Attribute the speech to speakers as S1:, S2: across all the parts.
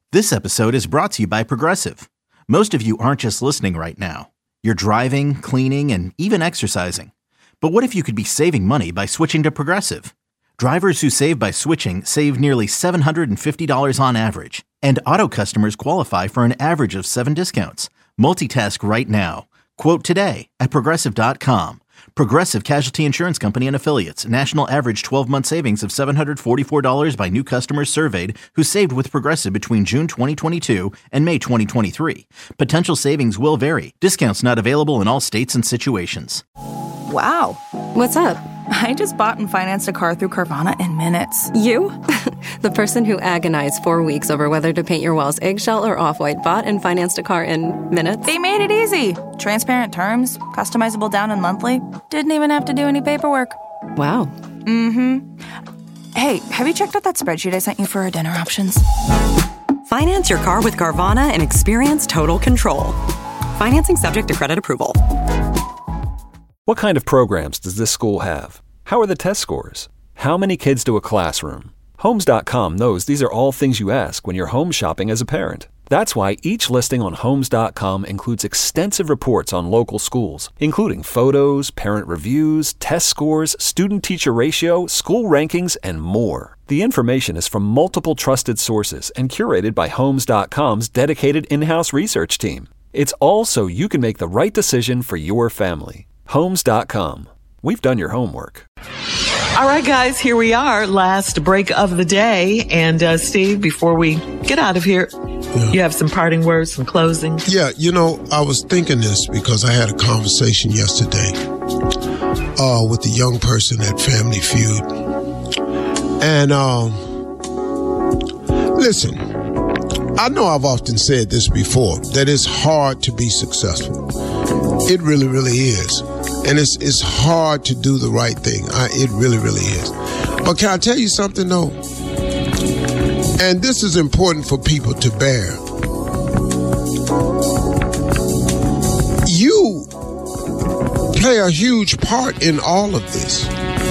S1: This episode is brought to you by Progressive. Most of you aren't just listening right now. You're driving, cleaning, and even exercising. But what if you could be saving money by switching to Progressive? Drivers who save by switching save nearly $750 on average. And auto customers qualify for an average of 7 discounts. Multitask right now. Quote today at Progressive.com. Progressive Casualty Insurance Company and Affiliates. National average 12-month savings of $744 by new customers surveyed who saved with Progressive between June 2022 and May 2023. Potential savings will vary. Discounts not available in all states and situations.
S2: Wow.
S3: What's up?
S2: I just bought and financed a car through Carvana in minutes.
S3: You? The person who agonized 4 weeks over whether to paint your walls eggshell or off-white bought and financed a car in minutes?
S2: They made it easy. Transparent terms, customizable down and monthly. Didn't even have to do any paperwork.
S3: Wow.
S2: Mm-hmm. Hey, have you checked out that spreadsheet I sent you for our dinner options?
S4: Finance your car with Carvana and experience total control. Financing subject to credit approval.
S5: What kind of programs does this school have? How are the test scores? How many kids do a classroom? Homes.com knows these are all things you ask when you're home shopping as a parent. That's why each listing on Homes.com includes extensive reports on local schools, including photos, parent reviews, test scores, student-teacher ratio, school rankings, and more. The information is from multiple trusted sources and curated by Homes.com's dedicated in-house research team. It's all so you can make the right decision for your family. Homes.com. We've done your homework.
S6: All right, guys, here we are. Last break of the day. And Steve, before we get out of here, you have some parting words, some closing?
S7: Yeah, I was thinking this because I had a conversation yesterday with a young person at Family Feud. And listen, I know I've often said this before, that it's hard to be successful. It really, really is. And it's hard to do the right thing. It really, really is. But can I tell you something, though? And this is important for people to bear. You play a huge part in all of this.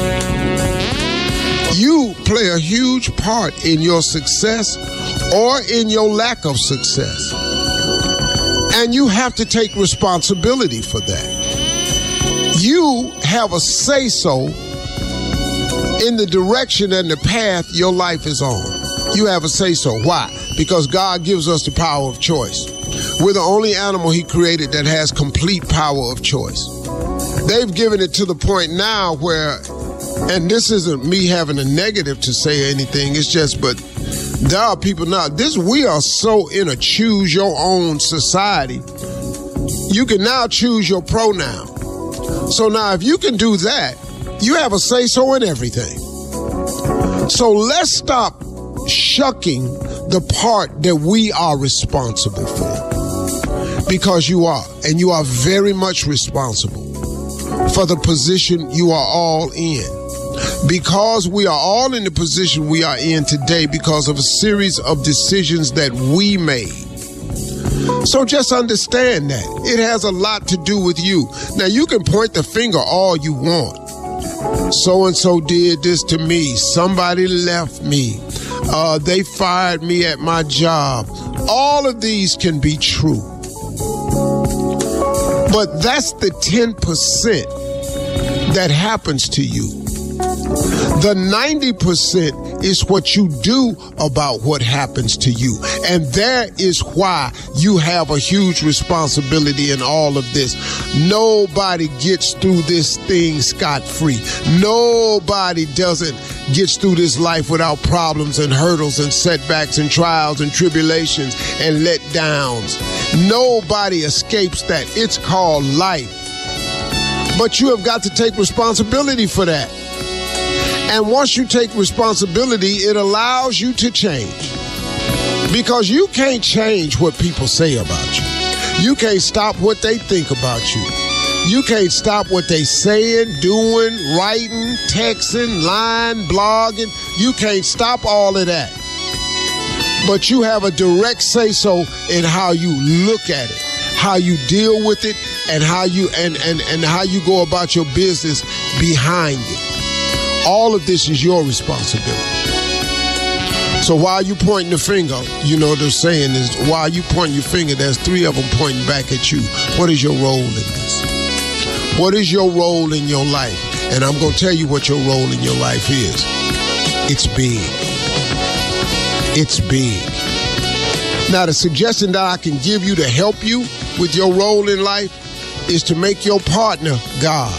S7: You play a huge part in your success or in your lack of success. And you have to take responsibility for that. You have a say-so in the direction and the path your life is on. You have a say-so. Why? Because God gives us the power of choice. We're the only animal he created that has complete power of choice. They've given it to the point now where, and this isn't me having a negative to say anything, it's just, but there are people now, we are so in a choose your own society. You can now choose your pronoun. So now if you can do that, you have a say-so in everything. So let's stop shucking the part that we are responsible for. Because you are, and you are very much responsible for the position you are all in. Because we are all in the position we are in today because of a series of decisions that we made. So just understand that. It has a lot to do with you. Now, you can point the finger all you want. So-and-so did this to me. Somebody left me. They fired me at my job. All of these can be true. But that's the 10% that happens to you. The 90% is what you do about what happens to you. And there is why you have a huge responsibility in all of this. Nobody gets through this thing scot-free. Nobody gets through this life without problems and hurdles and setbacks and trials and tribulations and letdowns. Nobody escapes that. It's called life. But you have got to take responsibility for that. And once you take responsibility, it allows you to change. Because you can't change what people say about you. You can't stop what they think about you. You can't stop what they saying, doing, writing, texting, lying, blogging. You can't stop all of that. But you have a direct say-so in how you look at it, how you deal with it, and how you and how you go about your business behind it. All of this is your responsibility. So while you pointing the finger, you know what they're saying is, while you pointing your finger, there's 3 of them pointing back at you. What is your role in this? What is your role in your life? And I'm going to tell you what your role in your life is. It's big. It's big. Now, the suggestion that I can give you to help you with your role in life is to make your partner God.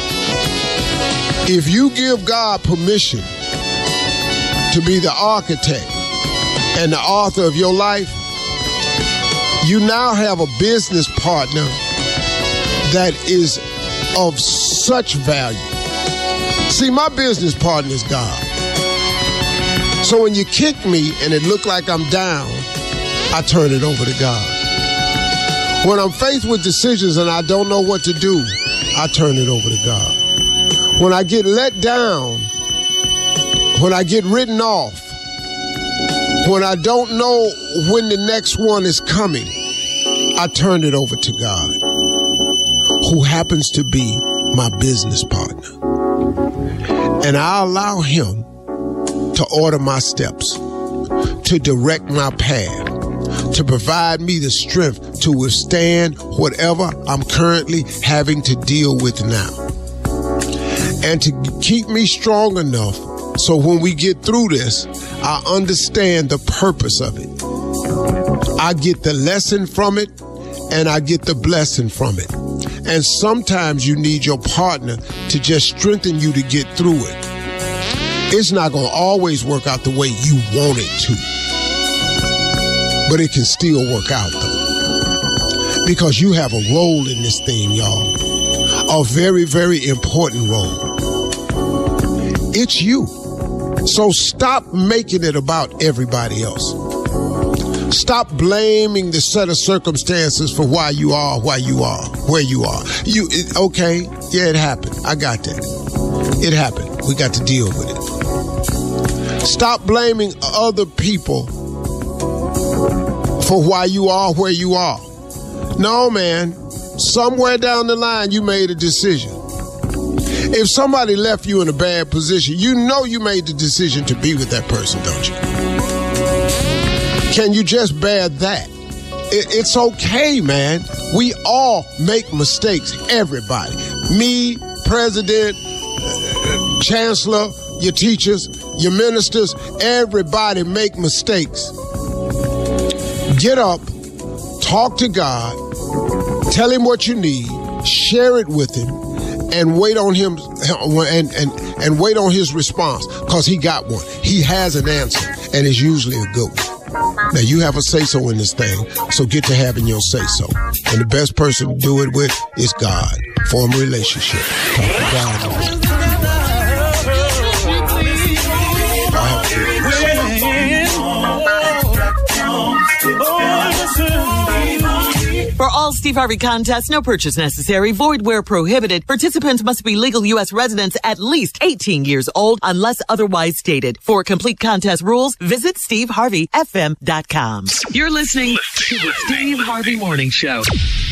S7: If you give God permission to be the architect and the author of your life, you now have a business partner that is of such value. See, my business partner is God. So when you kick me and it look like I'm down, I turn it over to God. When I'm faced with decisions and I don't know what to do, I turn it over to God. When I get let down, when I get written off, when I don't know when the next one is coming, I turn it over to God, who happens to be my business partner. And I allow him to order my steps, to direct my path, to provide me the strength to withstand whatever I'm currently having to deal with now, and to keep me strong enough so when we get through this, I understand the purpose of it. I get the lesson from it, and I get the blessing from it. And sometimes you need your partner to just strengthen you to get through it. It's not going to always work out the way you want it to, but it can still work out, though, because you have a role in this thing, y'all. A very, very important role. It's you. So stop making it about everybody else. Stop blaming the set of circumstances for why you are where you are. Okay, yeah, it happened. I got that. It happened. We got to deal with it. Stop blaming other people for why you are where you are. No, man. Somewhere down the line, you made a decision. If somebody left you in a bad position, you know you made the decision to be with that person, don't you? Can you just bear that? It's okay, man. We all make mistakes, everybody. Me, president, chancellor, your teachers, your ministers, everybody make mistakes. Get up, talk to God, tell him what you need, share it with him, and wait on him and wait on his response, because he got one. He has an answer, and it's usually a good one. Now, you have a say-so in this thing, so get to having your say-so. And the best person to do it with is God. Form a relationship. Talk to God.
S6: For all Steve Harvey contests, no purchase necessary, void where prohibited. Participants must be legal U.S. residents at least 18 years old unless otherwise stated. For complete contest rules, visit SteveHarveyFM.com. You're listening to the Steve Harvey Morning Show.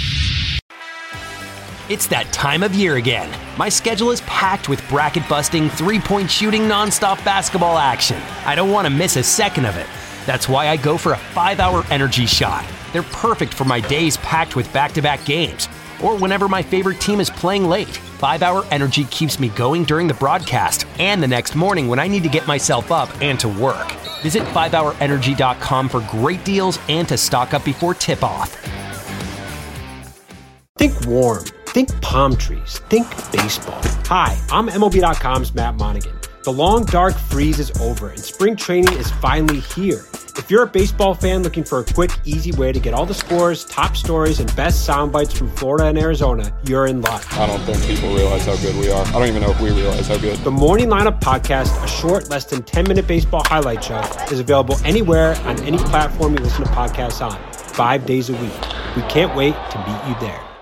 S8: It's that time of year again. My schedule is packed with bracket-busting, three-point shooting, nonstop basketball action. I don't want to miss a second of it. That's why I go for a 5-hour energy shot. They're perfect for my days packed with back-to-back games, or whenever my favorite team is playing late. 5-hour energy keeps me going during the broadcast and the next morning when I need to get myself up and to work. Visit 5hourenergy.com for great deals and to stock up before tip-off.
S9: Think warm. Think palm trees. Think baseball. Hi, I'm MLB.com's Matt Monaghan. The long, dark freeze is over, and spring training is finally here. If you're a baseball fan looking for a quick, easy way to get all the scores, top stories, and best sound bites from Florida and Arizona, you're in luck.
S10: I don't think people realize how good we are. I don't even know if we realize how good.
S9: The Morning Lineup Podcast, a short, less than 10-minute baseball highlight show, is available anywhere on any platform you listen to podcasts on, 5 days a week. We can't wait to meet you there.